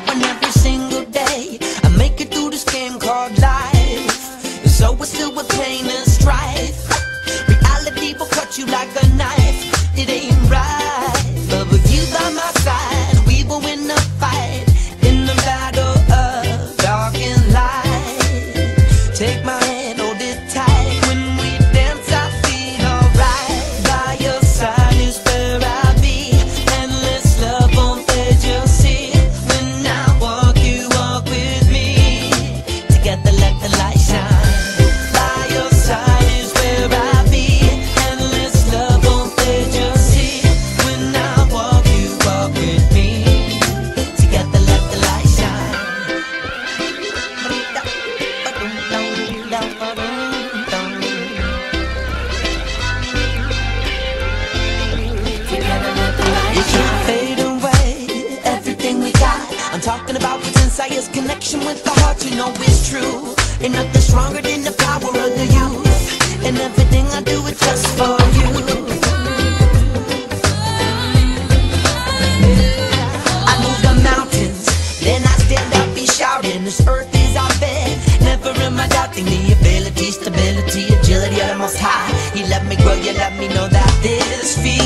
and every single day I make it through this game called life. And so it's still with pain and strife. Reality will cut you like a knife. It ain't right, but with you by my side, we will win the fight in the battle of dark and light. Take my hand, hold it tight. When we dance, I feel alright. By your side is where I'll be. Endless love won't fade, you'll see. When I walk, you walk with me. Together let the light shine. By your side is where I'll be. Endless love won't fade, you'll see. When I walk, you walk with me. Together let the light shine. It can't fade away, everything we got. I'm talking about what's inside us, connection with the heart, you know it's true. Ain't nothing stronger than the power of the youth. And everything I do is just for you. I move the mountains, then I stand up, be shouting. This earth is our bed, never am I doubting the ability, stability, agility of the Most High. He let me grow, you let me know that this feels